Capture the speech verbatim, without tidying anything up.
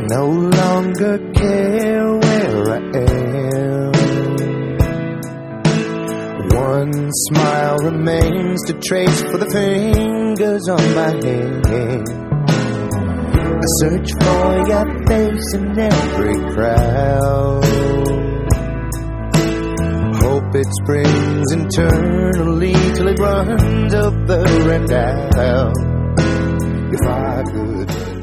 no longer care where I am. One smile remains to trace for the fingers on my hand. I search for your face in every crowd. Hope it springs internally till it runs over and out. If I could